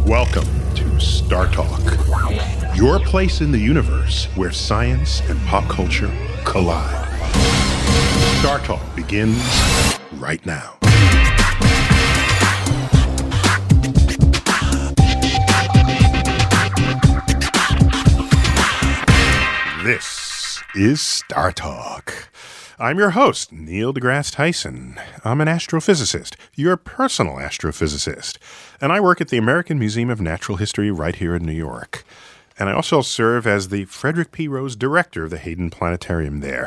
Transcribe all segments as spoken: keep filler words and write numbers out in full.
Welcome to Star Talk, your place in the universe where science and pop culture collide. Star Talk begins right now. This is Star Talk. I'm your host, Neil deGrasse Tyson. I'm an astrophysicist, your personal astrophysicist, and I work at the American Museum of Natural History right here in New York. And I also serve as the Frederick P. Rose Director of the Hayden Planetarium there.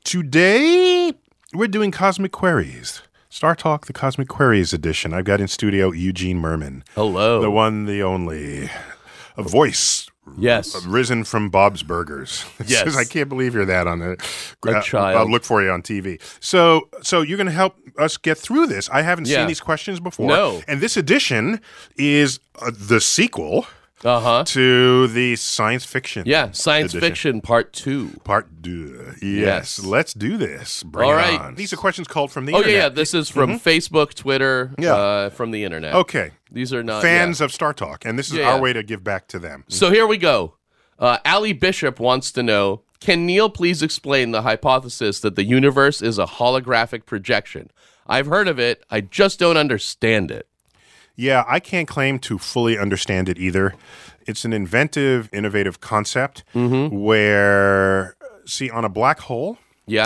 Today, we're doing Cosmic Queries. Star Talk, the Cosmic Queries edition. I've got in studio Eugene Merman. Hello. The one, the only. A voice. Yes. Risen from Bob's Burgers. Yes. Says, I can't believe you're that on the. A uh, child. I'll look for you on T V. So, so you're going to help us get through this. I haven't Yeah. seen these questions before. No. And this edition is uh, the sequel Uh-huh. to the science fiction. Yeah, science edition. fiction part two. Part two. Yes. Yes. Let's do this. Bring All it right. on. These are questions called from the Oh, internet. yeah, yeah. This is from Facebook, Twitter, Yeah. uh, from the internet. Okay. These are not Fans yeah. of Star Talk. And this is Yeah, our yeah. way to give back to them. So here we go. Uh, Allie Bishop wants to know, can Neil please explain the hypothesis that the universe is a holographic projection? I've heard of it. I just don't understand it. Yeah, I can't claim to fully understand it either. It's an inventive, innovative concept where, see, on a black hole, Yeah?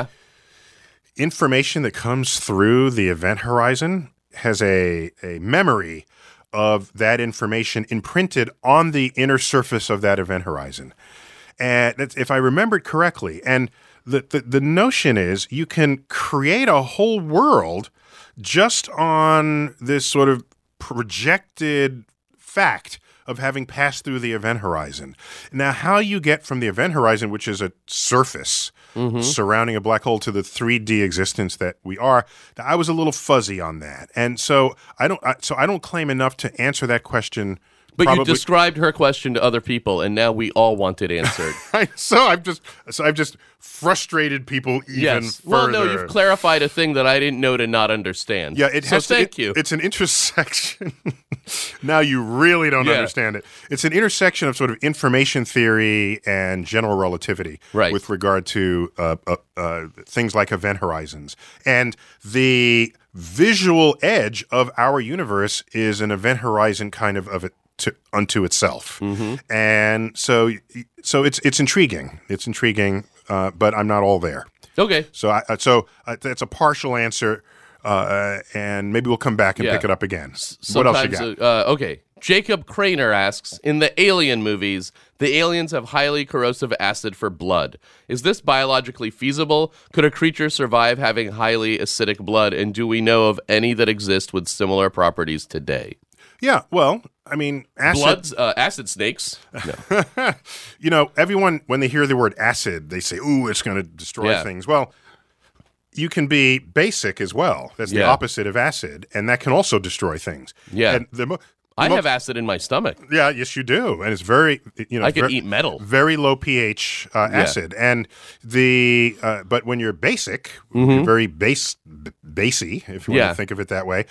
information that comes through the event horizon has a, a memory of that information imprinted on the inner surface of that event horizon. And that's, if I remembered correctly, and the, the, the notion is you can create a whole world just on this sort of projected fact of having passed through the event horizon. Now, how you get from the event horizon, which is a surface surrounding a black hole, to the three D existence that we are, I was a little fuzzy on that, and so I don't. I, so I don't claim enough to answer that question. But probably. you described her question to other people, and now we all want it answered. so I've just. So I've just frustrated people even Yes. further. Well, no, you've clarified a thing that I didn't know to not understand. Yeah, it so has to. thank it- you. It's an intersection. Now you really don't Yeah. understand it. It's an intersection of sort of information theory and general relativity, Right. with regard to uh, uh, uh, things like event horizons. And the visual edge of our universe is an event horizon kind of of it. To, unto itself, Mm-hmm. and so so it's it's intriguing. It's intriguing, uh, but I'm not all there. Okay. So I, so uh, that's a partial answer, uh, and maybe we'll come back and Yeah. pick it up again. What else you got? Sometimes, uh, okay. Jacob Craner asks, in the Alien movies, the aliens have highly corrosive acid for blood. Is this biologically feasible? Could a creature survive having highly acidic blood? And do we know of any that exist with similar properties today? Yeah, well, I mean, acid. Bloods, uh, acid snakes. No. You know, everyone, when they hear the word acid, they say, ooh, it's going to destroy Yeah. things. Well, you can be basic as well. That's the Yeah. opposite of acid, and that can also destroy things. Yeah. And the, mo- the I mo- have acid in my stomach. Yeah, yes, you do, and it's very, you know, I could ver- eat metal. very low pH uh, Yeah. acid, and the uh, but when you're basic, Mm-hmm. you're very base, b- basy, if you want Yeah. to think of it that way.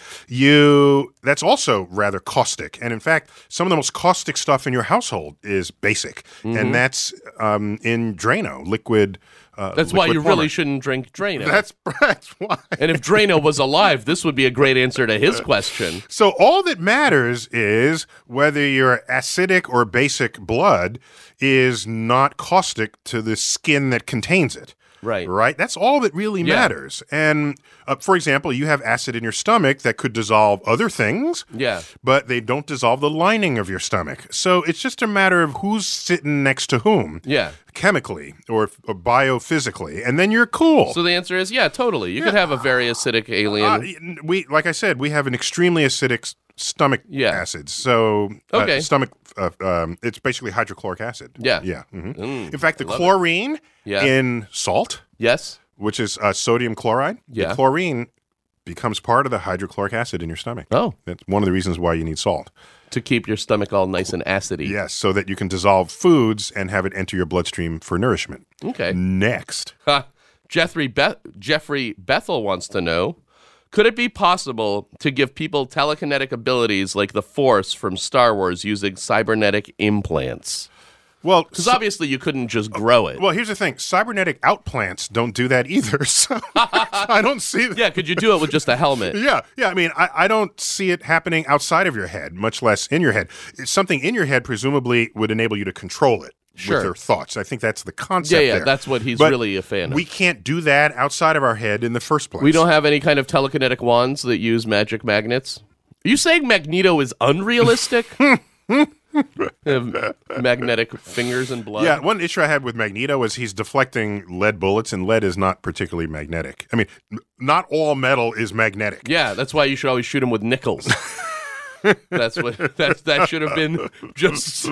You that's also rather caustic, and in fact, some of the most caustic stuff in your household is basic, Mm-hmm. and that's um, in Drano, liquid. Uh, That's why liquid you plumber. really shouldn't drink Drano. That's that's why. and if Drano was alive, this would be a great answer to his question. So all that matters is whether your acidic or basic blood is not caustic to the skin that contains it. Right. Right? That's all that really Yeah. matters. And uh, for example, you have acid in your stomach that could dissolve other things, Yeah. but they don't dissolve the lining of your stomach. So it's just a matter of who's sitting next to whom. Yeah. Chemically or, or biophysically, and then you're cool. So the answer is yeah, totally. You could have a very acidic alien. Uh, we, like I said, we have an extremely acidic s- stomach Yeah. acid. So, uh, Okay. stomach, uh, um, it's basically hydrochloric acid. Yeah. Yeah. mhm. Mm, In fact, the love it. chlorine Yeah. in salt, Yes. which is uh, sodium chloride, Yeah. the chlorine becomes part of the hydrochloric acid in your stomach. Oh, That's one of the reasons why you need salt. to keep your stomach all nice and acidy. Yes, so that you can dissolve foods and have it enter your bloodstream for nourishment. Okay. Next. Ha. Jeffrey Be- Jeffrey Bethel wants to know, Could it be possible to give people telekinetic abilities like the Force from Star Wars using cybernetic implants? Well, Because obviously you couldn't just grow it. well, here's the thing: cybernetic outplants don't do that either. So I don't see. That. Yeah, could you do it with just a helmet? Yeah, yeah. I mean, I, I don't see it happening outside of your head, much less in your head. It's something in your head presumably would enable you to control it Sure. with your thoughts. I think that's the concept. Yeah, yeah, there. that's what he's But really a fan of. We can't do that outside of our head in the first place. We don't have any kind of telekinetic wands that use magic magnets. Are you saying Magneto is unrealistic? Have magnetic fingers and blood? Yeah, one issue I had with Magneto was he's deflecting lead bullets, and lead is not particularly magnetic. I mean, n- not all metal is magnetic. Yeah, that's why you should always shoot him with nickels. That's what that that should have been just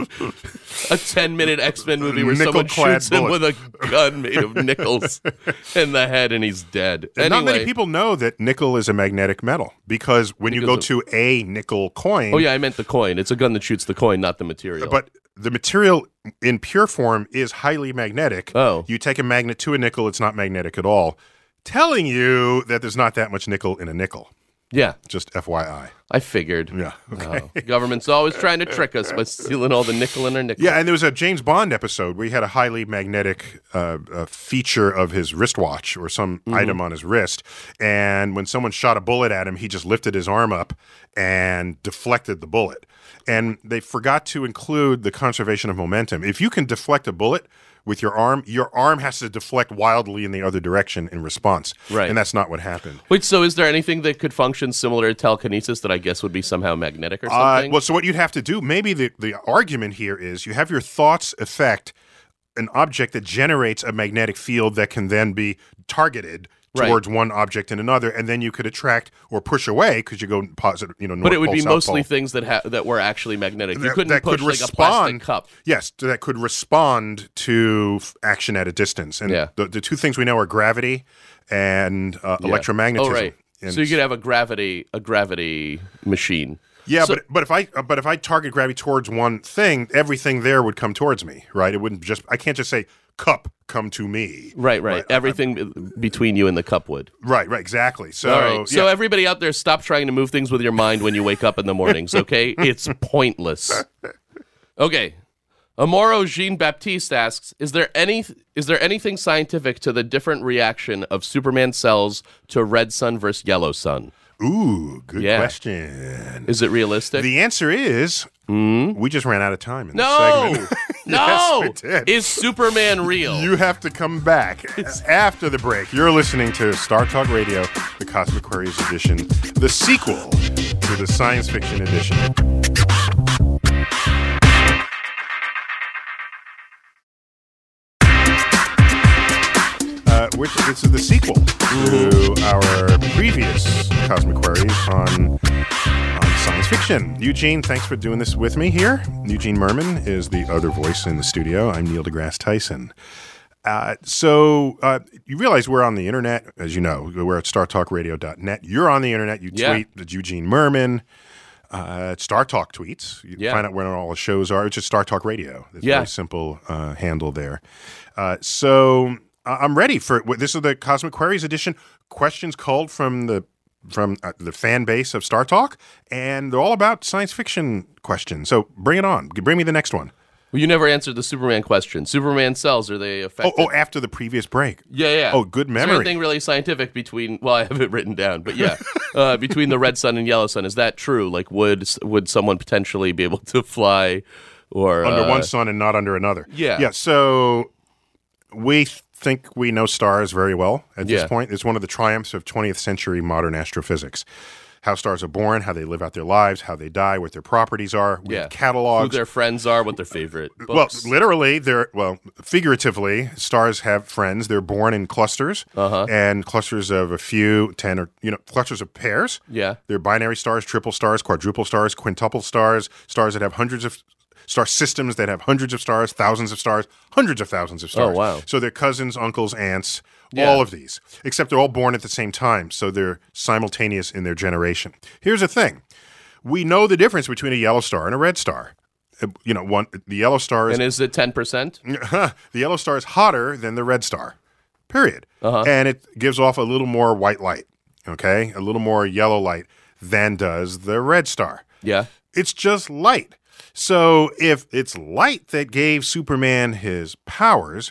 a ten minute X-Men movie where someone Nickel-clad shoots him bullet. with a gun made of nickels in the head and he's dead. And Anyway, not many people know that nickel is a magnetic metal because when you go Because of- to a nickel coin, oh yeah, I meant the coin. It's a gun that shoots the coin, not the material. but the material in pure form is highly magnetic. Oh. You take a magnet to a nickel, it's not magnetic at all, telling you that there's not that much nickel in a nickel. yeah, Just F Y I. I figured. Yeah. Okay. Oh, government's always trying to trick us by stealing all the nickel in our nickel. Yeah, and there was a James Bond episode where he had a highly magnetic uh, uh, feature of his wristwatch or some Mm-hmm. item on his wrist. And when someone shot a bullet at him, he just lifted his arm up and deflected the bullet. And they forgot to include the conservation of momentum. If you can deflect a bullet with your arm, your arm has to deflect wildly in the other direction in response. Right. And that's not what happened. Wait, so is there anything that could function similar to telekinesis that I guess would be somehow magnetic or Uh, something? well, so what you'd have to do, maybe the, the argument here is you have your thoughts affect an object that generates a magnetic field that can then be targeted Right. towards one object and another, and then you could attract or push away because you go positive, you know, north but it would pole, be south mostly pole. things that ha- that were actually magnetic. You That- couldn't that push could like a plastic respond- cup. Yes, that could respond to f- action at a distance. And Yeah. the, the two things we know are gravity and uh, Yeah. electromagnetism. Oh, right. And So you could have a gravity a gravity machine. Yeah, So- but but if I uh, but if I target gravity towards one thing, everything there would come towards me, right? It wouldn't just. I can't just say cup come to me. Right, right. Everything be- between you and the cup would. Right, right, exactly. So, All right. So yeah. everybody out there, stop trying to move things with your mind when you wake up in the mornings, okay? It's pointless. Okay. Amoro Jean Baptiste asks, is there any is there anything scientific to the different reaction of Superman cells to red sun versus yellow sun? Ooh, good Yeah. question. Is it realistic? The answer is we just ran out of time in this no. segment. no. Yes, we did. Is Superman real? You have to come back after the break. You're listening to Star Talk Radio, the Cosmic Queries edition, the sequel to the science fiction edition. Uh, which this is the sequel to our previous Cosmic Queries on, on science fiction. Eugene, thanks for doing this with me here. Eugene Merman is the other voice in the studio. I'm Neil deGrasse Tyson. Uh, so uh, you realize we're on the internet, as you know. We're at star talk radio dot net. You're on the internet. You Yeah. tweet at Eugene Merman. Uh, Star Talk tweets. You Yeah. find out where all the shows are. It's just Star Talk Radio. It's a Yeah. very simple uh, handle there. Uh, so uh, I'm ready for this is the Cosmic Queries edition. Questions called from the from uh, the fan base of Star Talk, and they're all about science fiction questions. So bring it on. Bring me the next one. Well, you never answered the Superman question. Superman cells, are they Oh, affected? oh, after the previous break. Yeah, yeah. Oh, good Is there memory. anything really scientific between? Well, I have it written down, but yeah, uh, between the red sun and yellow sun, is that true? Like, would would someone potentially be able to fly, or Under uh, one sun and not under another. Yeah. Yeah. So we think we know stars very well at this Yeah. point. It's one of the triumphs of twentieth century modern astrophysics. How stars are born, how they live out their lives, how they die, what their properties are. We Yeah, have who catalogs. their friends are, what their favorite Well, books. literally, they're well, figuratively, stars have friends. They're born in clusters, Uh-huh. and clusters of a few, ten or you know, clusters of pairs. Yeah. They're binary stars, triple stars, quadruple stars, quintuple stars, stars that have hundreds of star systems that have hundreds of stars, thousands of stars, hundreds of thousands of stars. Oh, wow. So they're cousins, uncles, aunts, Yeah. all of these, except they're all born at the same time, so they're simultaneous in their generation. Here's the thing. We know the difference between a yellow star and a red star. Uh, You know, one the yellow star is And is it ten percent? the yellow star is hotter than the red star, period. Uh-huh. And it gives off a little more white light. okay, a little more yellow light than does the red star. Yeah. It's just light. So if it's light that gave Superman his powers,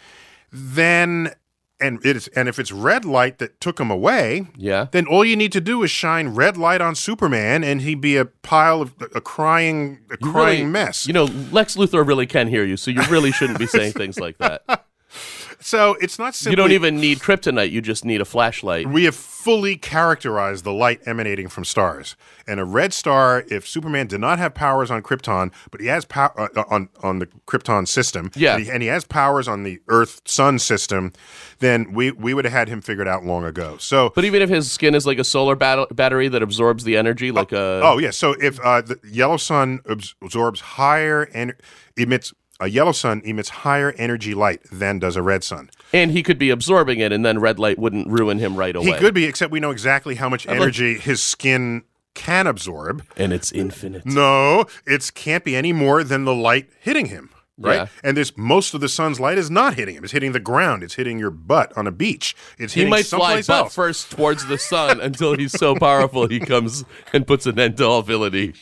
then and it's and if it's red light that took him away, Yeah. then all you need to do is shine red light on Superman, and he'd be a pile of a crying, a You crying really- mess. You know, Lex Luthor really can hear you, so you really shouldn't be saying things like that. So it's not simply You don't even need kryptonite, you just need a flashlight. we have fully characterized the light emanating from stars. And a red star, if Superman did not have powers on Krypton, but he has power uh, on on the Krypton system, Yeah. and he, and he has powers on the Earth Sun system, then we we would have had him figured out long ago. So. But even if his skin is like a solar bat- battery that absorbs the energy, like a Oh, yeah. So if uh, the yellow sun abs- absorbs higher and emits a yellow sun emits higher energy light than does a red sun. and he could be absorbing it, and then red light wouldn't ruin him right away. He could be, except we know exactly how much energy his skin can absorb. and it's infinite. No, it can't be any more than the light hitting him. Right, Yeah. and there's most of the sun's light is not hitting him. It's hitting the ground. It's hitting your butt on a beach. It's He hitting might fly someplace butt else. first towards the sun until he's so powerful he comes and puts an end to all villainy.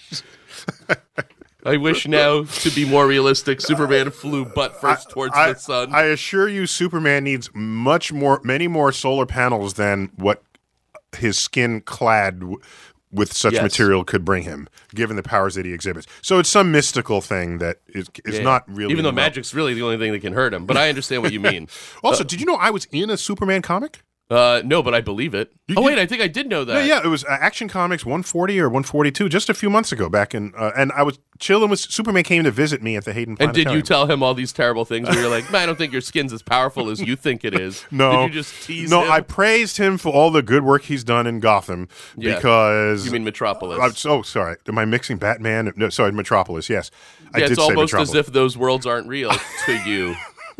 I wish now, to be more realistic, Superman flew butt first towards I, the sun. I assure you, Superman needs much more, many more solar panels than what his skin clad w- with such Yes. material could bring him, given the powers that he exhibits. So it's some mystical thing that is, is Yeah. not really. Even though well- magic's really the only thing that can hurt him. But I understand what you mean. Also, did you know I was in a Superman comic? Uh, no, but I believe it. oh, you- wait, I think I did know that. Yeah, yeah, it was uh, Action Comics one forty or one forty-two just a few months ago back in, uh, and I was chilling with Superman came to visit me at the Hayden And did Planetarium. you tell him all these terrible things where you're like, man, I don't think your skin's as powerful as you think it is? No. Did you just tease No, him? I praised him for all the good work he's done in Gotham Yeah. because You mean Metropolis? I'm so sorry. Am I mixing Batman? No, sorry, Metropolis. Yes, I yeah, did it's say almost Metropolis. as if those worlds aren't real to you.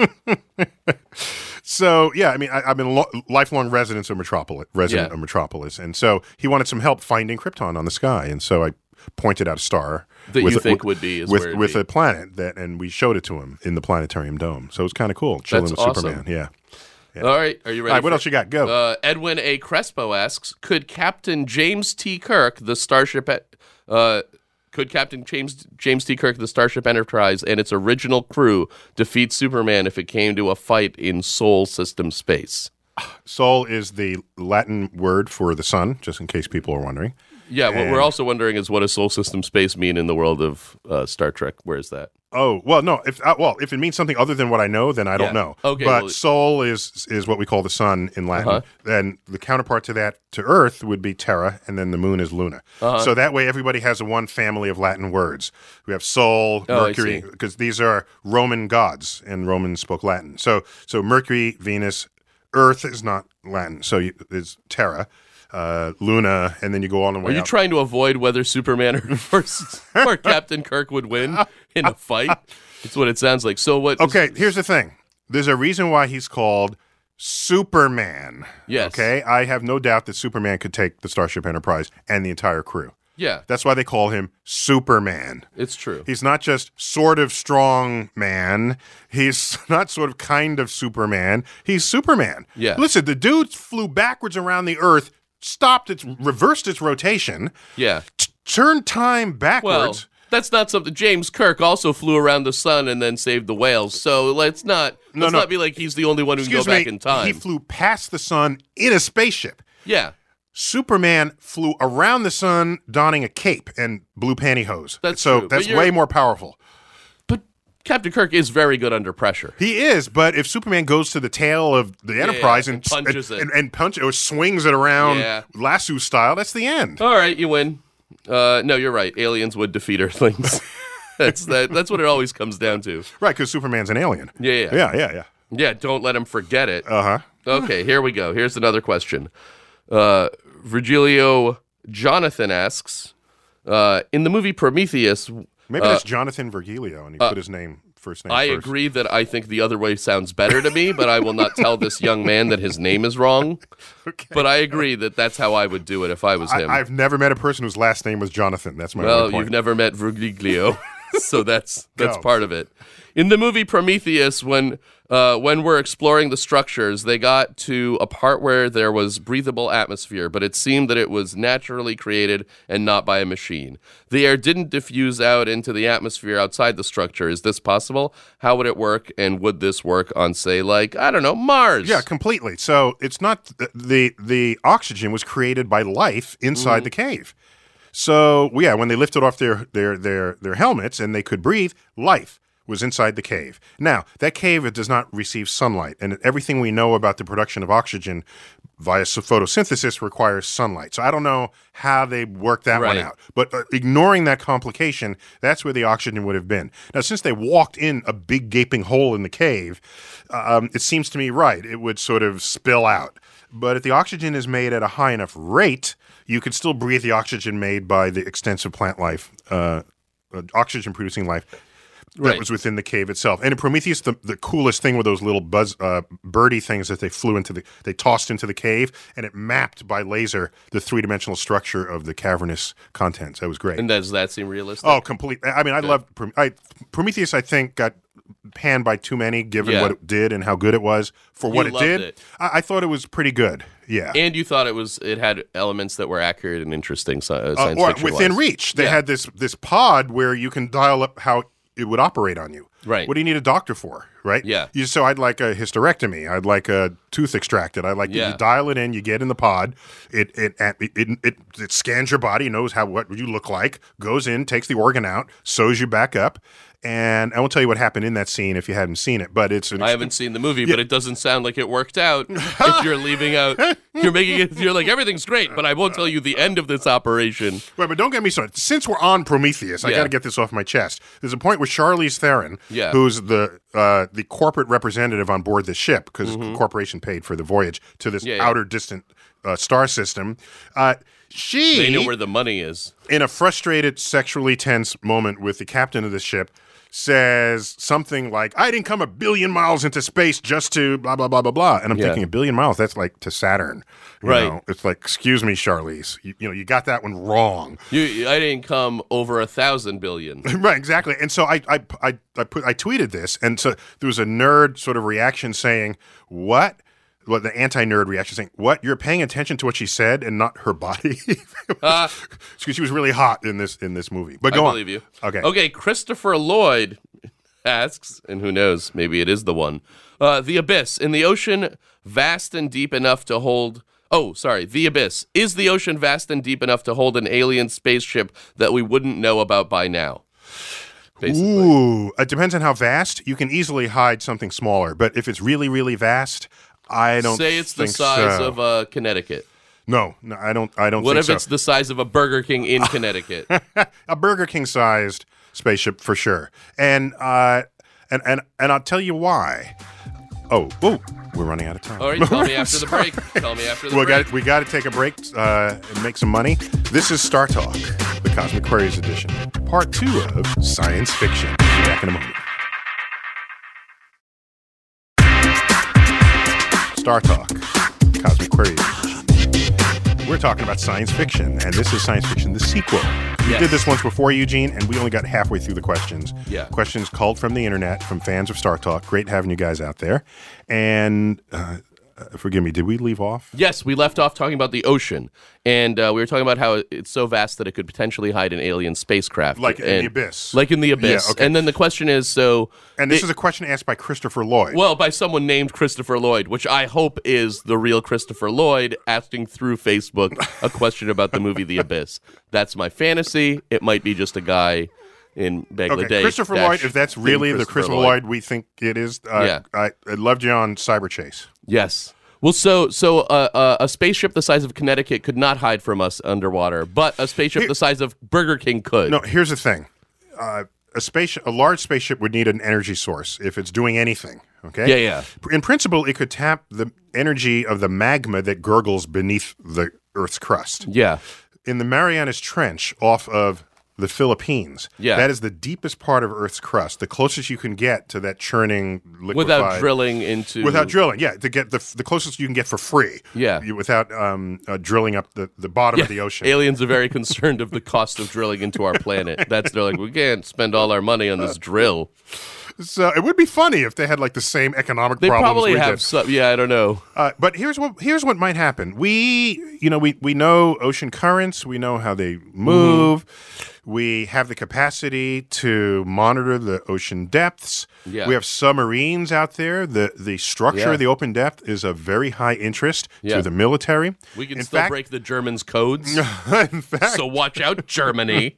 So yeah, I mean, I, I've been lo- lifelong resident of Metropolis, resident Yeah. of Metropolis, and so he wanted some help finding Krypton on the sky, and so I pointed out a star That with you a- think with, would be is with where it'd with be. a planet that, and we showed it to him in the planetarium dome. So it was kind of cool chilling That's with awesome. Superman. Yeah. Yeah. All right, are you ready? All right, what for- else you got? Go. Uh, Edwin A. Crespo asks, could Captain James T. Kirk, the Starship, uh, could Captain James James T. Kirk, the Starship Enterprise, and its original crew defeat Superman if it came to a fight in Sol system space? Sol is the Latin word for the sun, just in case people are wondering. Yeah, what And- we're also wondering is what does Sol system space mean in the world of uh, Star Trek? Where is that? Oh well, no. If uh, well, if it means something other than what I know, then I don't Yeah. know. Okay, but well- Sol is is what we call the sun in Latin. Uh-huh. Then the counterpart to that to Earth would be Terra, and then the moon is Luna. Uh-huh. So that way, everybody has a one family of Latin words. We have Sol, Oh, I Mercury, see. because these are Roman gods, and Romans spoke Latin. So so Mercury, Venus, Earth is not Latin. So you, it's Terra. Uh, Luna, and then you go all the way Are you up. trying to avoid whether Superman or, or, or Captain Kirk would win in a fight? That's what it sounds like. So what? Okay, here's the thing. There's a reason why he's called Superman. Yes. Okay, I have no doubt that Superman could take the Starship Enterprise and the entire crew. Yeah, That's why they call him Superman. it's true. He's not just sort of strong man. He's not sort of kind of Superman. He's Superman. Yeah. Listen, the dude flew backwards around the Earth, stopped its, reversed its rotation, Yeah. t- turned time Well, backwards. that's not something. James Kirk also flew around the sun and then saved the whales. So let's not No, let's no. not be like he's the only one who Excuse can go back me. in time. He flew past the sun in a spaceship. yeah, Superman flew around the sun donning a cape and blue pantyhose. That's so true, but that's you're- way more powerful. but Captain Kirk is very good under pressure. He is, but if Superman goes to the tail of the Enterprise and and punches and, it. and, and punch or swings it around Yeah. lasso style, that's the end. All right, you win. Uh, no, you're right. Aliens would defeat Earthlings. that's that. That's what it always comes down to. Right, because Superman's an alien. Yeah, yeah, Yeah, yeah, yeah. yeah. Don't let him forget it. Uh huh. Okay, here we go. Here's another question. Uh, Virgilio Jonathan asks, uh, in the movie Prometheus, Maybe uh, that's Jonathan Virgilio, and he put his name first name. I first. agree that I think the other way sounds better to me, but I will not tell this young man that his name is wrong. Okay. But I agree that that's how I would do it if I was him. I, I've never met a person whose last name was Jonathan. That's my well, only point. you've never met Virgilio. So that's that's Go. part of it. In the movie Prometheus, when uh, when we're exploring the structures, they got to a part where there was breathable atmosphere, but it seemed that it was naturally created and not by a machine. The air didn't diffuse out into the atmosphere outside the structure. Is this possible? How would it work? And would this work on, say, like, I don't know, Mars? Yeah, completely. So it's not th- the the oxygen was created by life inside the cave. So yeah, when they lifted off their their their their helmets and they could breathe, life was inside the cave. Now, that cave, it does not receive sunlight, and everything we know about the production of oxygen via s- photosynthesis requires sunlight. So I don't know how they worked that one Right. out. But uh, ignoring that complication, that's where the oxygen would have been. Now, since they walked in a big gaping hole in the cave, um, it seems to me right, it would sort of spill out. But if the oxygen is made at a high enough rate, you could still breathe the oxygen made by the extensive plant life, uh, uh, oxygen-producing life that Right. was within the cave itself. And in Prometheus, the, the coolest thing were those little buzz uh, birdie things that they flew into the, they tossed into the cave, and it mapped by laser the three-dimensional structure of the cavernous contents. That was great. And does that seem realistic? Oh, complete. I mean, I love Prom- I, Prometheus. I think got panned by too many, given Yeah. what it did and how good it was for what You it loved did. it. I, I thought it was pretty good. Yeah. And you thought it was it had elements that were accurate and interesting sci- uh, Uh, science or fiction within wise. reach, they Yeah. had this this pod where you can dial up how it would operate on you. Right. What do you need a doctor for? Right. Yeah. You, so I'd like a hysterectomy. I'd like a tooth extracted. I'd like Yeah. you dial it in. You get in the pod. It it it it, it, it scans your body. Knows how what you look like. Goes in, takes the organ out, sews you back up. And I won't tell you what happened in that scene if you haven't seen it. But it's an I haven't seen the movie, but it doesn't sound like it worked out. If you're leaving out, you're making it. You're like everything's great, but I won't tell you the end of this operation. Wait, but don't get me started. Since we're on Prometheus, I Yeah. got to get this off my chest. There's a point where Charlize Theron, Yeah. who's the uh, the corporate representative on board this ship, because Mm-hmm. the corporation paid for the voyage to this Yeah, yeah. outer distant uh, star system. Uh, she, They know where the money is. in a frustrated, sexually tense moment with the captain of the ship, says something like, I didn't come a billion miles into space just to blah, blah, blah, blah, blah. And I'm Yeah. thinking, a billion miles, that's like to Saturn. You Right. know? It's like, excuse me, Charlize. You, you know, you got that one wrong. You, I didn't come over a thousand billion. Right, exactly. And so I, I, I, I put, I tweeted this, and so there was a nerd sort of reaction saying, "What?" Well, the anti-nerd reaction saying, "What? You're paying attention to what she said and not her body?" Uh, Because she was really hot in this in this movie. But I go on. believe you. Okay. Okay. Christopher Lloyd asks, and who knows, maybe it is the one. Uh, the abyss in the ocean, vast and deep enough to hold. Oh, sorry. The abyss is the ocean vast and deep enough to hold an alien spaceship that we wouldn't know about by now. Basically. Ooh, it depends on how vast. You can easily hide something smaller, but if it's really, really vast, I don't Say it's the think size so. of uh, Connecticut. No, no, I don't. I don't What think if so. it's the size of a Burger King in Connecticut? A Burger King sized spaceship for sure. And uh and and and I'll tell you why. Oh, oh, we're running out of time. All right, tell me after the break. Tell me after the we break. got we got to take a break uh, and make some money. This is Star Talk, the Cosmic Queries edition, part two of science fiction. Be back in a moment. Star Talk, Cosmic Queries edition. We're talking about science fiction, and this is science fiction, the sequel. We Yes. did this once before, Eugene, and we only got halfway through the questions. Yeah. Questions culled from the internet, from fans of Star Talk. Great having you guys out there. And uh, uh, forgive me, did we leave off? Yes, we left off talking about the ocean, and uh, we were talking about how it's so vast that it could potentially hide an alien spacecraft, Like in and- the abyss. Like in the abyss. Yeah, okay. And then the question is, so And this it- is a question asked by Christopher Lloyd. well, by someone named Christopher Lloyd, which I hope is the real Christopher Lloyd asking through Facebook a question about the movie The Abyss. That's my fantasy. It might be just a guy in Bangladesh. Okay, Christopher Lloyd, if that's really the Christopher Lloyd we think it is, uh, Yeah. I, I loved you on Cyber Chase. Yes. Well, so so uh, uh, a spaceship the size of Connecticut could not hide from us underwater, but a spaceship the size of Burger King could. No, here's the thing. Uh, a space, a large spaceship would need an energy source if it's doing anything. Okay. Yeah, yeah. In principle, it could tap the energy of the magma that gurgles beneath the Earth's crust. Yeah. In the Marianas Trench, off of the Philippines. Yeah. That is the deepest part of Earth's crust, the closest you can get to that churning liquefied. Without drilling into... Without drilling, yeah. To get the the closest you can get for free. Yeah. You, without um, uh, drilling up the, the bottom Yeah. of the ocean. Aliens are very concerned of the cost of drilling into our planet. That's they're like, we can't spend all our money on this drill. So it would be funny if they had like the same economic They problems probably we have did. some. Yeah, I don't know. Uh, but here's what here's what might happen. We you know we we know ocean currents. We know how they move. Mm-hmm. We have the capacity to monitor the ocean depths. Yeah. We have submarines out there. The the structure Yeah. of the open depth is of very high interest Yeah. to the military. We can in still fact, break the Germans' codes. in fact, So watch out, Germany.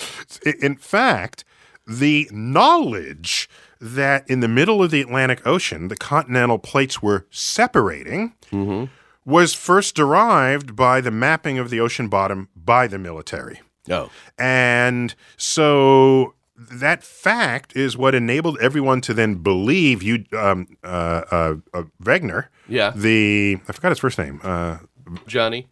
in fact, the knowledge that in the middle of the Atlantic Ocean, the continental plates were separating Mm-hmm. was first derived by the mapping of the ocean bottom by the military. Oh. And so that fact is what enabled everyone to then believe you, um, uh, uh, uh, Wegener, Yeah. the, I forgot his first name, uh, Johnny.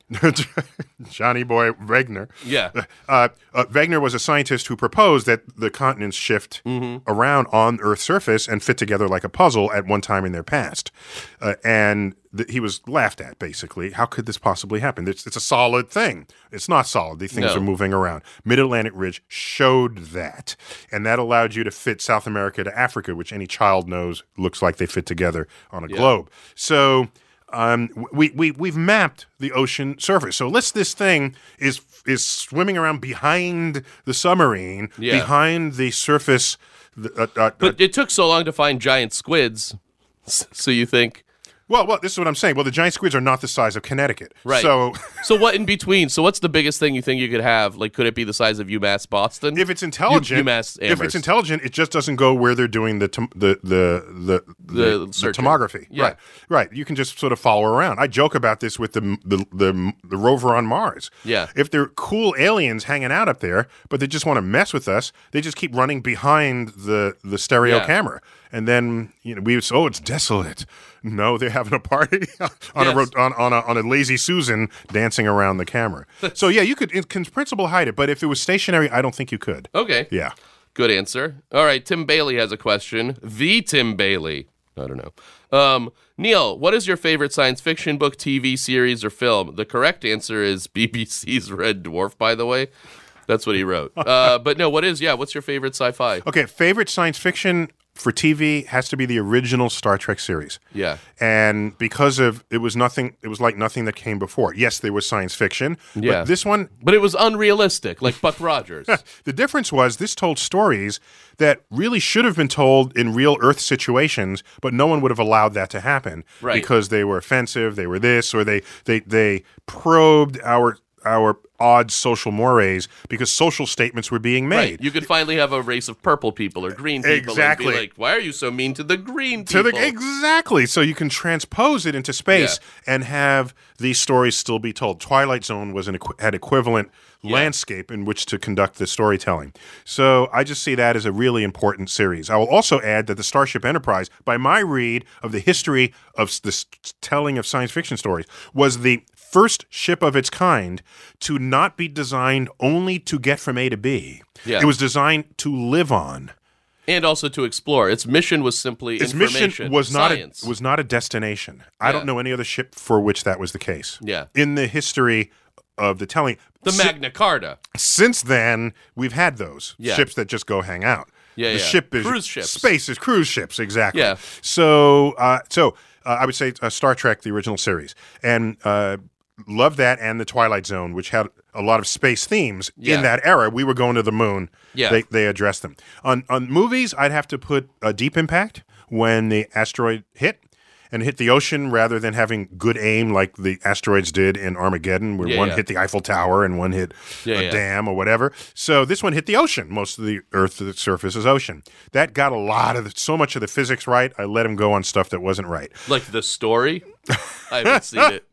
Johnny Boy Wegener. Yeah. Uh, uh, Wegener was a scientist who proposed that the continents shift around on Earth's surface and fit together like a puzzle at one time in their past. Uh, and th- he was laughed at, basically. How could this possibly happen? It's, it's a solid thing. It's not solid. These things No. are moving around. Mid-Atlantic Ridge showed that. And that allowed you to fit South America to Africa, which any child knows looks like they fit together on a Yeah. globe. So... Um, we, we, we've mapped the ocean surface. So let's this thing is is swimming around behind the submarine, Yeah. behind the surface. The, uh, uh, But it took so long to find giant squids. S- So you think... well, well, this is what I'm saying. Well, the giant squids are not the size of Connecticut. Right. So So what in between? So what's the biggest thing you think you could have? Like, could it be the size of UMass Boston? if it's intelligent, U- UMass if Amherst. it's intelligent, it just doesn't go where they're doing the tom- the, the, the, the, the searching. tomography. Yeah. Right. Right. You can just sort of follow around. I joke about this with the, the the the rover on Mars. Yeah. If they're cool aliens hanging out up there, but they just want to mess with us, they just keep running behind the the stereo Yeah. camera, and then you know we would say, oh, it's desolate. No, they're having a party on Yes. a ro- on on a on a lazy Susan dancing around the camera. So yeah, you could in in principle hide it, but if it was stationary, I don't think you could. Okay. Yeah. Good answer. All right, Tim Bailey has a question. The Tim Bailey. I don't know. Um, Neil, what is your favorite science fiction book, T V series, or film? The correct answer is B B C's Red Dwarf, by the way. That's what he wrote. Uh, but no, what is, yeah, what's your favorite sci-fi? Okay, favorite science fiction for T V has to be the original Star Trek series. Yeah. And because of it was nothing it was like nothing that came before. Yes, there was science fiction, Yeah. but this one But it was unrealistic, like Buck Rogers. the difference was this told stories that really should have been told in real Earth situations, but no one would have allowed that to happen Right. because they were offensive, they were this, or they they they probed our our odd social mores because social statements were being made. Right. You could finally have a race of purple people or green people Exactly. and be like, why are you so mean to the green To people? the, exactly. So you can transpose it into space and have these stories still be told. Twilight Zone was an equi- had equivalent landscape in which to conduct the storytelling. So I just see that as a really important series. I will also add that the Starship Enterprise, by my read of the history of s- the s- telling of science fiction stories, was the first ship of its kind to not be designed only to get from A to B. Yeah. It was designed to live on. And also to explore. Its mission was simply Its information. mission was not science. a, was not a destination. I Yeah. don't know any other ship for which that was the case. Yeah. In the history of the telling, the Si- Magna Carta. since then we've had those Yeah. ships that just go hang out. Yeah, the yeah. ship is Cruise ships. Space is cruise ships, exactly. Yeah. So, uh, so uh, I would say uh, Star Trek, the original series, and uh, love that, and the Twilight Zone, which had a lot of space themes Yeah. in that era. We were going to the moon. Yeah. They they addressed them on on movies. I'd have to put a Deep Impact when the asteroid hit. And hit the ocean rather than having good aim like the asteroids did in Armageddon, where Yeah, one yeah. hit the Eiffel Tower and one hit Yeah, a yeah. dam or whatever. So this one hit the ocean. Most of the Earth's surface is ocean. That got a lot of the, so much of the physics right. I let him go on stuff that wasn't right. Like the story? I haven't seen it.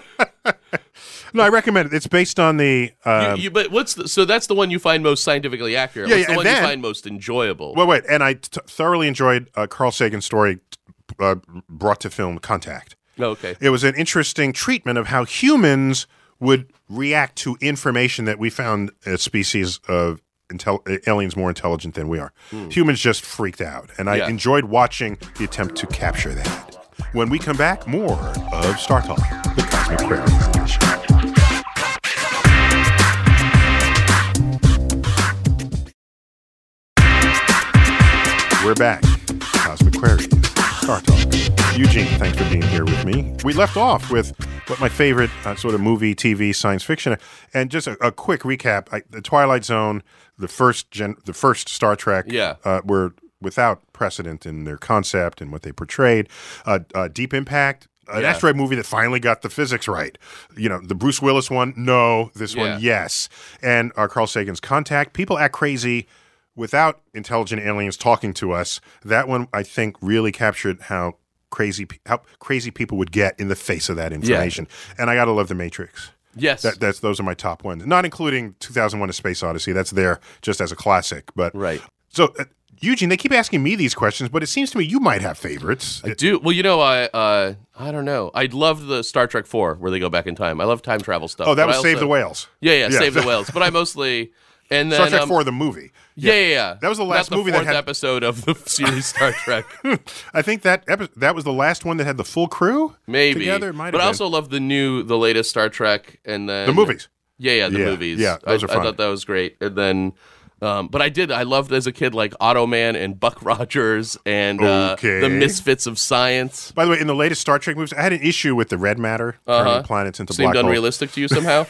No, I recommend it. It's based on the. Uh, you, you, but what's the, so that's the one you find most scientifically accurate. Yeah, What's yeah, the and one then- you find most enjoyable? well, wait, and I t- thoroughly enjoyed uh, Carl Sagan's story uh, brought to film, Contact. Oh, okay. It was an interesting treatment of how humans would react to information that we found a species of intel- aliens more intelligent than we are. Humans just freaked out, and I Yeah. enjoyed watching the attempt to capture that. When we come back, more of Star Talk, the Cosmic Query edition. We're back. Cosmic Queries, Star Talk. Eugene, thanks for being here with me. We left off with what my favorite uh, sort of movie, T V, science fiction, and just a, a quick recap. I, the Twilight Zone, the first gen, the first Star Trek, Yeah. uh, were without precedent in their concept and what they portrayed. Uh, uh, Deep Impact, an Yeah. asteroid movie that finally got the physics right. You know, the Bruce Willis one, no. This Yeah. one, yes. And uh, Carl Sagan's Contact. People act crazy without intelligent aliens talking to us. That one, I think, really captured how crazy pe- how crazy people would get in the face of that information. And I gotta love The Matrix. Yes. That, that's those are my top ones, not including two thousand one: A Space Odyssey. That's there just as a classic. But Right. So, uh, Eugene, they keep asking me these questions, but it seems to me you might have favorites. I do. Well, you know, I uh, I don't know. I love the Star Trek four where they go back in time. I love time travel stuff. Oh, that but was I Save also- the Whales. Yeah, yeah, Yeah. Save the Whales. But I mostly and then Star Trek um, four, the movie. Yeah, yeah, yeah. That was the last Not movie the that fourth had- episode of the series Star Trek. I think that epi- that was the last one that had the full crew Maybe. together. It might have but I been. also love the new, the latest Star Trek, and then the movies. Yeah, yeah, the Yeah, movies. yeah, those I, are fun. I thought that was great. And then, um, but I did. I loved as a kid like Automan and Buck Rogers and uh, Okay. the Misfits of Science. By the way, in the latest Star Trek movies, I had an issue with the red matter Uh-huh. turning planets into Seemed black holes. unrealistic to you somehow.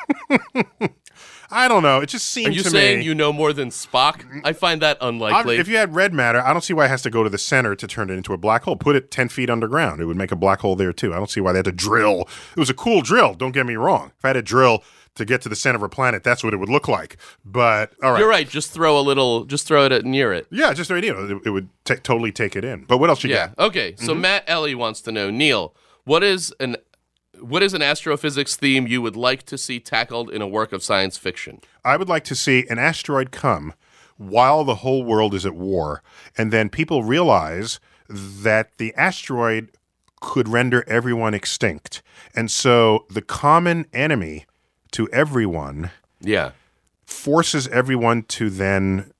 I don't know. It just seemed Are you to saying me. you know more than Spock? I find that I'm- unlikely. if you had red matter, I don't see why it has to go to the center to turn it into a black hole. Put it ten feet underground. It would make a black hole there, too. I don't see why they had to drill. It was a cool drill, don't get me wrong. If I had to drill to get to the center of a planet, that's what it would look like. But, all right. You're right. Just throw a little. Just throw it at, near it. Yeah, just right, you know, it, it would ta totally take it in. But what else you Yeah. got? Okay. So Mm-hmm. Matt Ellie wants to know, Neil, what is an what is an astrophysics theme you would like to see tackled in a work of science fiction? I would like to see an asteroid come while the whole world is at war, and then people realize that the asteroid could render everyone extinct. And so the common enemy to everyone Yeah. forces everyone to then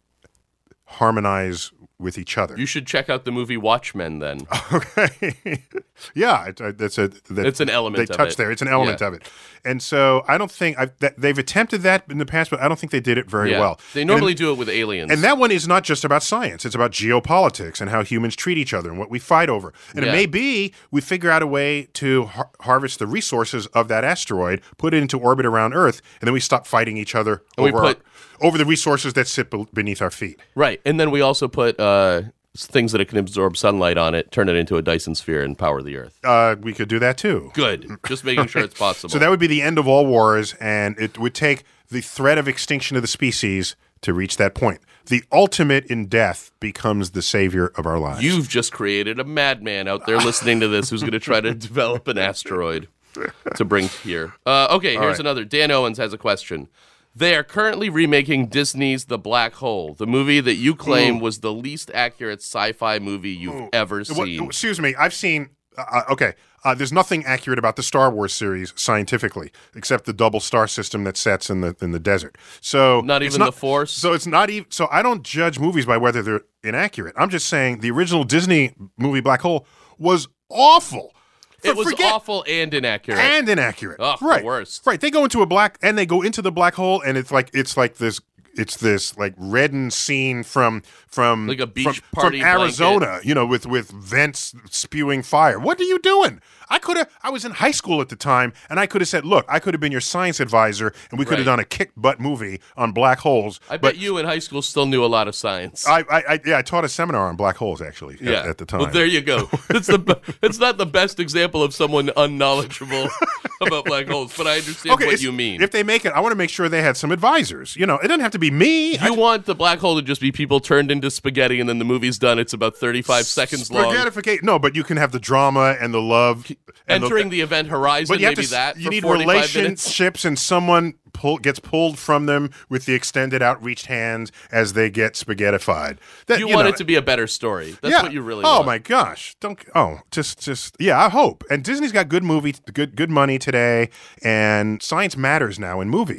harmonize with each other. You should check out the movie Watchmen then. Okay. Yeah, it, uh, that's a that, It's an element they of touch it. there. It's an element Yeah. of it, and so I don't think I've, that, they've attempted that in the past, but I don't think they did it very Yeah. well. They And- normally do it with aliens. And that one is not just about science. It's about geopolitics and how humans treat each other and what we fight over. And Yeah. it may be we figure out a way to har- harvest the resources of that asteroid, put it into orbit around Earth, and then we stop fighting each other And we over, our- put- over the resources that sit be- beneath our feet. Right. And then we also put uh, s- things that it can absorb sunlight on it, turn it into a Dyson sphere, and power the Earth. Uh, we could do that too. Good. Just making sure it's possible. So that would be the end of all wars, and it would take the threat of extinction of the species to reach that point. The ultimate in death becomes the savior of our lives. You've just created a madman out there listening to this who's going to try to develop an asteroid to bring here. Uh, okay, here's right. another. Dan Owens has a question. They are currently remaking Disney's The Black Hole, the movie that you claim was the least accurate sci-fi movie you've ever What- seen. excuse me, I've seen. Uh, okay, uh, there's nothing accurate about the Star Wars series scientifically, except the double star system that sets in the in the desert. So Not it's even the Force? So it's not even. So I don't judge movies by whether they're inaccurate. I'm just saying the original Disney movie Black Hole was awful. It was Forget- awful and inaccurate. and inaccurate. Ugh, the right, worst. Right, they go into a black and they go into the black hole, and it's like it's like this. It's this like reddened scene from from Like a beach from, party from Arizona, you know, with with vents spewing fire. What are you doing? I could have. I was in high school at the time, and I could have said, "Look, I could have been your science advisor, and we could have Right. done a kick butt movie on black holes." I but bet you in high school still knew a lot of science. I, I, I, yeah, I taught a seminar on black holes actually at, yeah. at the time. Well, there you go. It's the be- it's not the best example of someone unknowledgeable about black holes, but I understand what it's- you mean. If they make it, I want to make sure they had some advisors. You know, it doesn't have to be me. I You want the black hole to just be people turned into spaghetti, and then the movie's done. It's about thirty-five seconds long. Spaghettificate. No, but you can have the drama and the love. And Entering the, the event horizon, but you have maybe to, that you for need forty-five minutes. relationships, and someone pull, gets pulled from them with the extended, outreached hands as they get spaghettified. That, You, you want know, it to be a better story. That's yeah. what you really oh want. my gosh! Don't. Oh, just, just. Yeah, I hope. And Disney's got good movie, good, good money today, and science matters now in movies.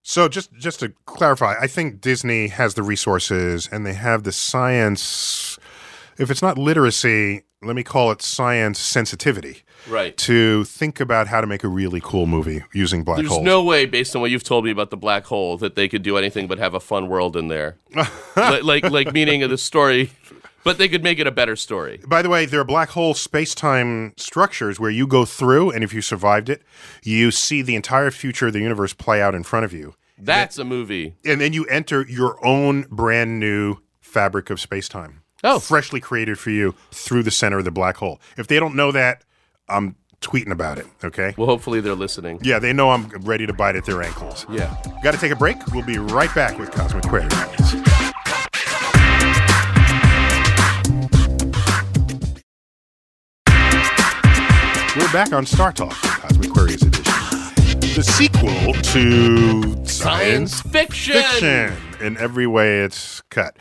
So just just to clarify, I think Disney has the resources and they have the science. If it's not literacy, let me call it science sensitivity. Right. To think about how to make a really cool movie using black There's holes. no way, based on what you've told me about the black hole, that they could do anything but have a fun world in there. like, like, like meaning of the story, but they could make it a better story. By the way, there are black hole space-time structures where you go through, and if you survived it, you see the entire future of the universe play out in front of you. That's a movie. And then you enter your own brand new fabric of space-time. Oh. Freshly created for you through the center of the black hole. If they don't know that, I'm tweeting about it, okay? Well, hopefully they're listening. Yeah, they know I'm ready to bite at their ankles. Yeah. Got to take a break. We'll be right back with Cosmic Queries. We're back on Star Talk, Cosmic Queries Edition. The sequel to Science fiction. fiction. In every way it's cut.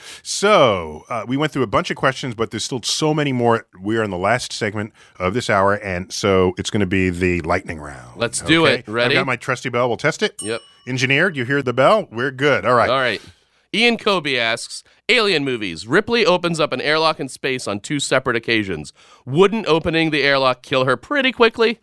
So uh, we went through a bunch of questions, but there's still so many more. We're in the last segment of this hour, and so it's going to be the lightning round. Let's do it. Ready? I've got my trusty bell. We'll test it. Yep. Engineered, you hear the bell? We're good. All right. All right. Ian Kobe asks, Alien movies. Ripley opens up an airlock in space on two separate occasions. Wouldn't opening the airlock kill her pretty quickly?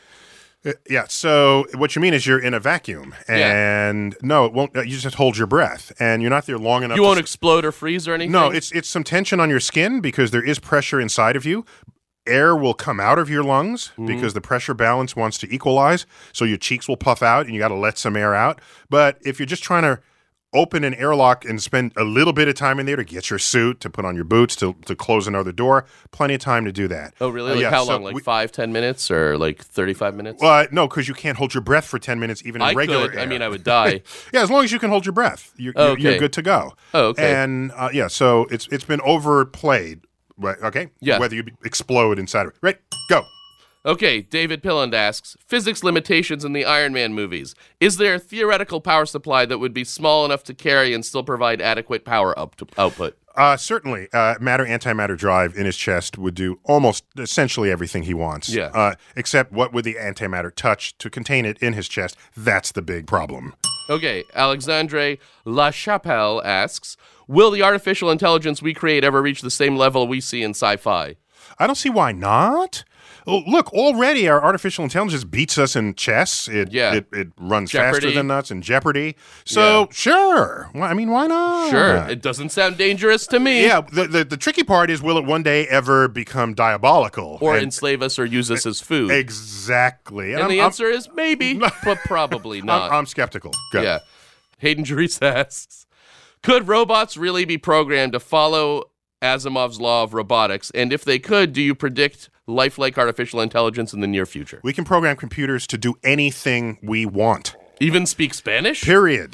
Uh, yeah, so what you mean is you're in a vacuum, and Yeah. no, it won't. Uh, you just hold your breath, and you're not there long enough. You to won't s- explode or freeze or anything? No, it's it's some tension on your skin because there is pressure inside of you. Air will come out of your lungs Mm-hmm. because the pressure balance wants to equalize, so your cheeks will puff out, and you got to let some air out. But if you're just trying to open an airlock and spend a little bit of time in there to get your suit, to put on your boots, to, to close another door, plenty of time to do that. Oh, really? Uh, Like yeah, how so long? Like we- five, ten minutes or like thirty-five minutes? Well, uh, no, because you can't hold your breath for ten minutes, even in I regular could. air. I mean, I would die. Yeah, as long as you can hold your breath, you're, you're, Okay. you're good to go. Oh, okay. And uh, yeah, so it's it's been overplayed, right? Okay. Yeah. Whether you explode inside of it, right? Go. Okay, David Pilland asks, physics limitations in the Iron Man movies. Is there a theoretical power supply that would be small enough to carry and still provide adequate power up to output? Uh, certainly, uh, matter antimatter drive in his chest would do almost essentially everything he wants. Yeah. Uh, except what would the antimatter touch to contain it in his chest? That's the big problem. Okay, Alexandre LaChapelle asks, will the artificial intelligence we create ever reach the same level we see in sci-fi? I don't see why not. Oh, look, already our artificial intelligence beats us in chess. It Yeah. it, it runs Jeopardy. faster than us in Jeopardy. So Yeah. sure, Well, I mean, why not? Sure, it doesn't sound dangerous to me. Yeah, the, the the tricky part is, will it one day ever become diabolical Or And- enslave us or use us as food. exactly? and I'm, the I'm- answer is maybe, but probably not. I'm, I'm skeptical. Go. Yeah. Hayden Teresa asks, could robots really be programmed to follow Asimov's law of robotics? And if they could, do you predict lifelike artificial intelligence in the near future? We can program computers to do anything we want. Even speak Spanish? Period.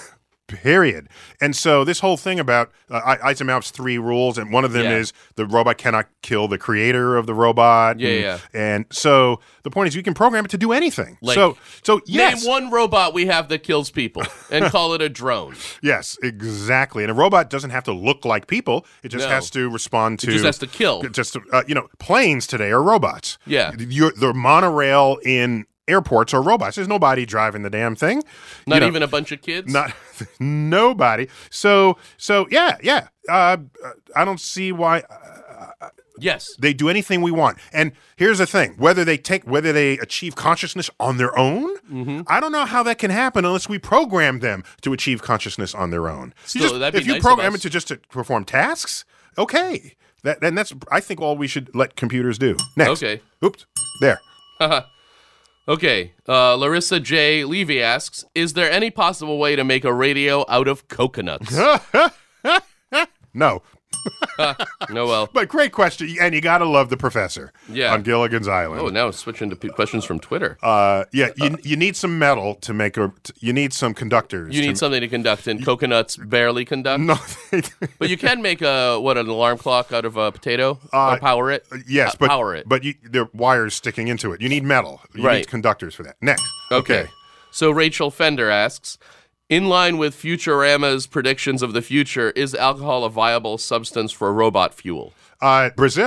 Period. And so this whole thing about uh, I- Asimov's three rules, and one of them Yeah. is the robot cannot kill the creator of the robot. Yeah, and, yeah. And so the point is, you can program it to do anything. Like, so, so yes, Name one robot we have that kills people and call it a drone. yes, exactly. And a robot doesn't have to look like people; it just No. has to respond to. It just has to kill. Just to, uh, you know, planes today are robots. Yeah. You're, the monorail in airports are robots. There's nobody driving the damn thing. Not You know, even a bunch of kids? Not nobody. So so yeah yeah. Uh, I don't see why Yes. they do anything we want. And here's the thing: whether they take whether they achieve consciousness on their own, Mm-hmm. I don't know how that can happen unless we program them to achieve consciousness on their own. You Still, just- that'd be if you nice of program us. it to just to perform tasks, okay. That and that's I think all we should let computers do. Next. Okay. Oops. There. Okay. Uh, Larissa J. Levy asks, is there any possible way to make a radio out of coconuts? No. No, well. But great question, and you gotta love the professor Yeah. on Gilligan's Island. Oh, now switching to p- questions from Twitter. Uh, yeah, you, you need some metal to make a. You need some conductors. You to- need something to conduct, and coconuts barely conduct. No, But you can make a what an alarm clock out of a potato Uh, or power it. yes, Uh, but power it. But you, there are wires sticking into it. You need metal. You Right. need conductors for that. Next. Okay. So Rachel Fender asks, in line with Futurama's predictions of the future, is alcohol a viable substance for robot fuel? Uh, Brazil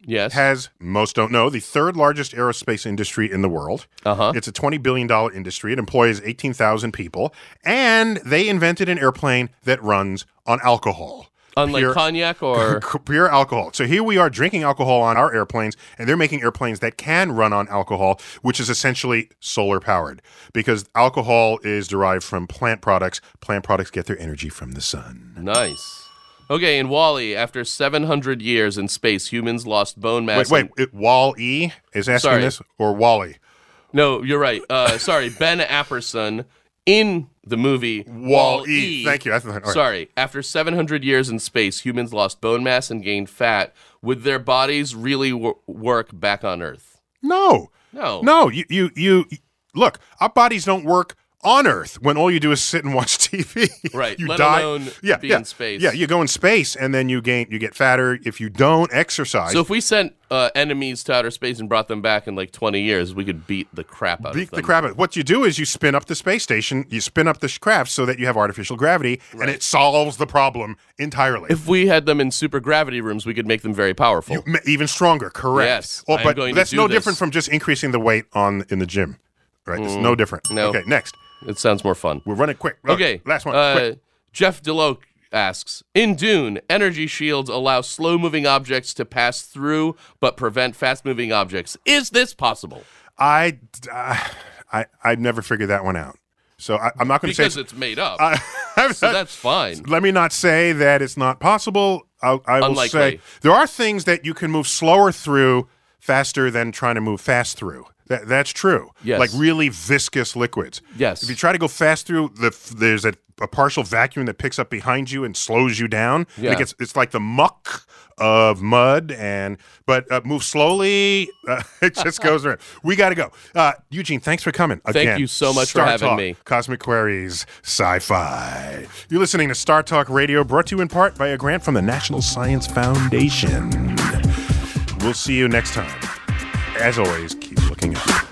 Yes. has, most don't know, the third largest aerospace industry in the world. Uh-huh. It's a twenty billion dollars industry. It employs eighteen thousand people. And they invented an airplane that runs on alcohol. Unlike Pure- cognac or pure alcohol. So here we are drinking alcohol on our airplanes, and they're making airplanes that can run on alcohol, which is essentially solar powered, because alcohol is derived from plant products. Plant products get their energy from the sun. nice. Okay, in Wall-E, after seven hundred years in space, humans lost bone mass. Wait, wait, and- it, Wall-E is asking Sorry. this, or Wally? No, you're right. Uh, sorry, Ben Apperson in the movie Wall-E. Thank you. I thought- all right. Sorry, after seven hundred years in space, humans lost bone mass and gained fat. Would their bodies really w- work back on Earth? No. No. No, you, you, you, look, our bodies don't work on Earth when all you do is sit and watch T V. Right, You let die. alone yeah, be yeah, in space. Yeah, you go in space and then you gain, you get fatter if you don't exercise. So if we sent uh, enemies to outer space and brought them back in like twenty years, we could beat the crap out Beat of them. the crap out. What you do is you spin up the space station, you spin up the sh- craft so that you have artificial gravity, and Right. it solves the problem entirely. If we had them in super gravity rooms, we could make them very powerful. M- Even stronger, correct. Yes, Oh, I am but going to that's do no this. different from just increasing the weight on in the gym, right? It's no different. no. Okay, next. It sounds more fun. We're running quick. Okay. last one. Uh, quick. Jeff DeLoach asks, in Dune, energy shields allow slow-moving objects to pass through but prevent fast-moving objects. Is this possible? I, uh, I, I've never figured that one out. So I, I'm not going to say. Because it's made up. I, I'm so not- that's fine. Let me not say that it's not possible. I, I will Unlikely. say there are things that you can move slower through faster than trying to move fast through. That, that's true. Yes. Like really viscous liquids. Yes. If you try to go fast through, the there's a, a partial vacuum that picks up behind you and slows you down. And Yeah. it gets, it's like the muck of mud. And but uh, move slowly. Uh, it just goes around. We got to go. Uh, Eugene, thanks for coming. Again, you so much for Star having Talk, me. Cosmic Queries, Sci-Fi. You're listening to Star Talk Radio, brought to you in part by a grant from the National Science Foundation. We'll see you next time. As always, keep looking up.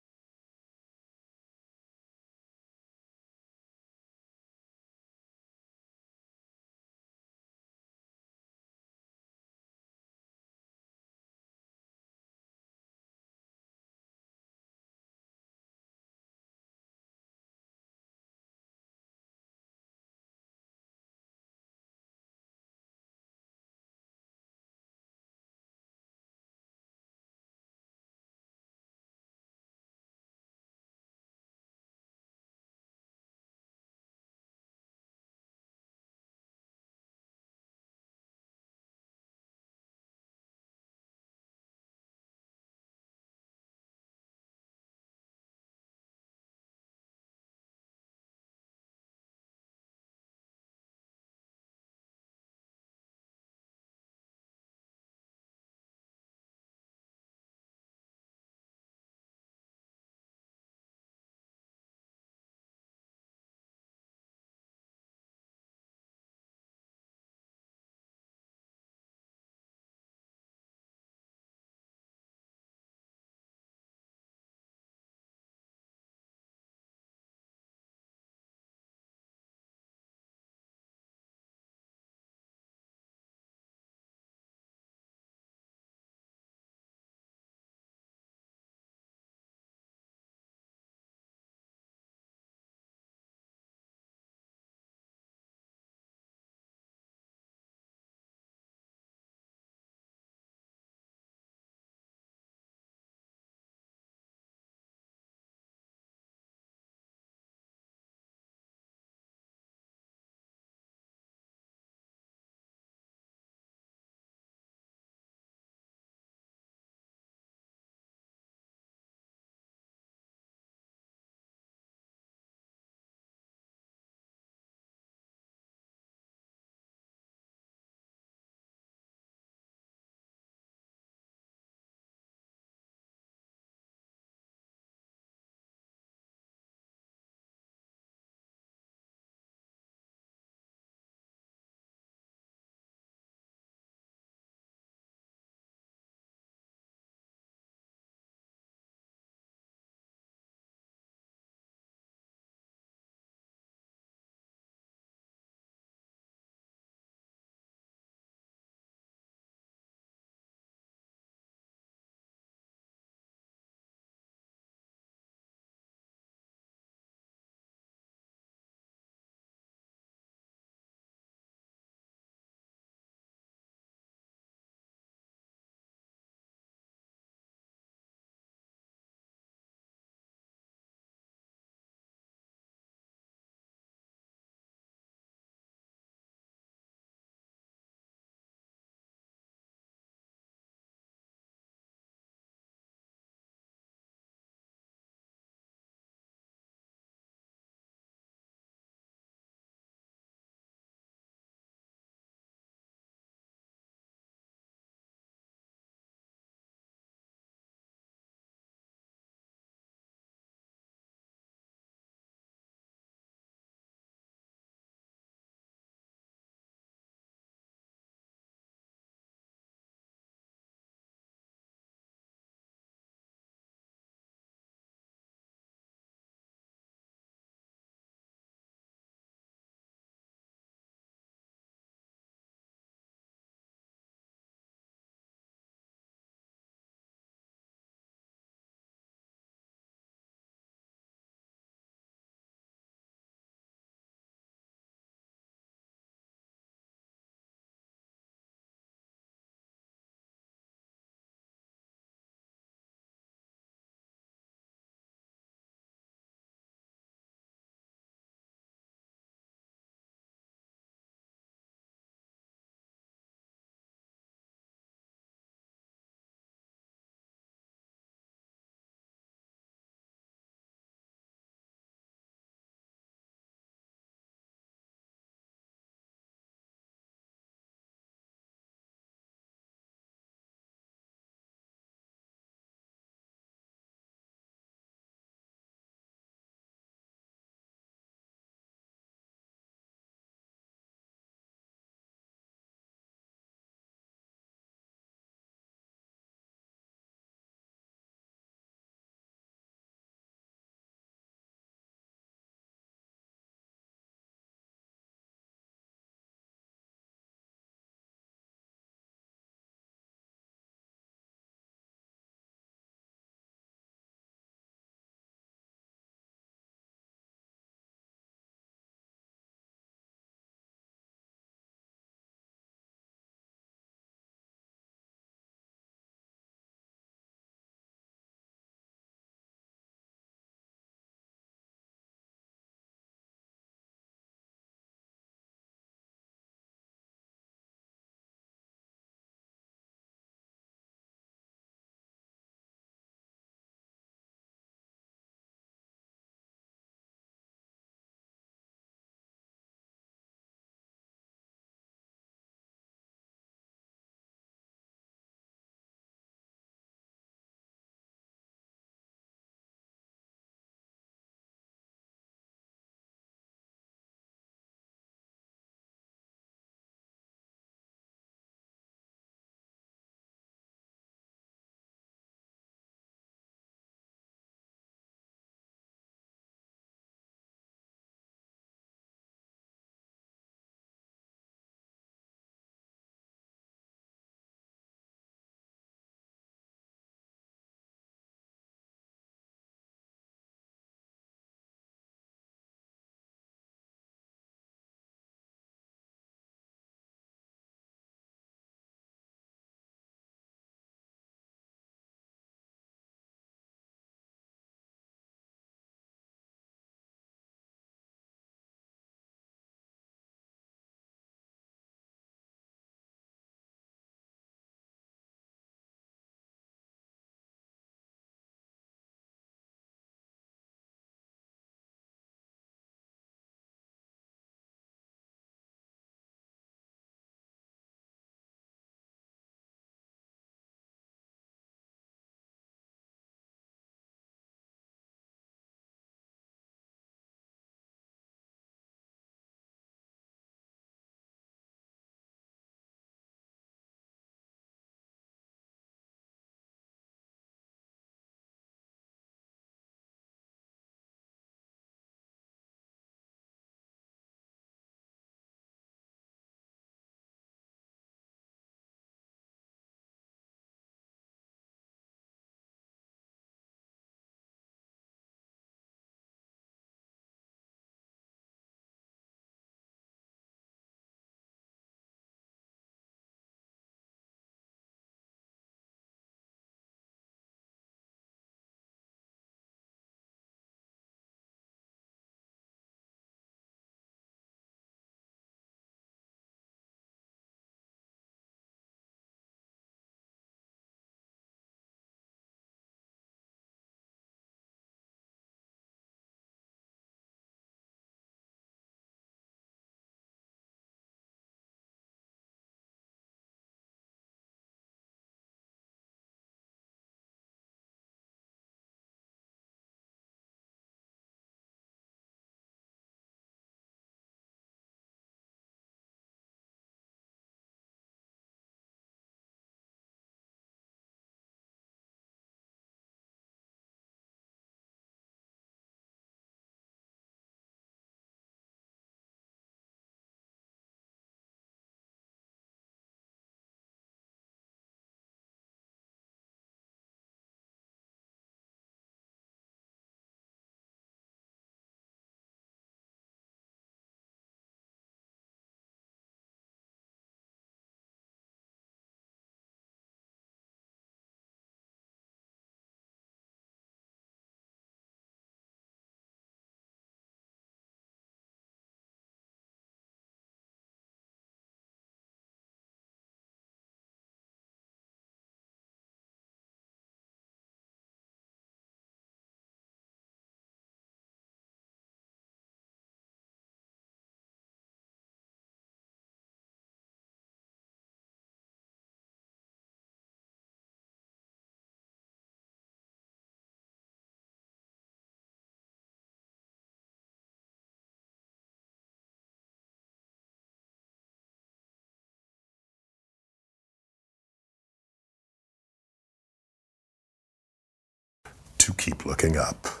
keep looking up.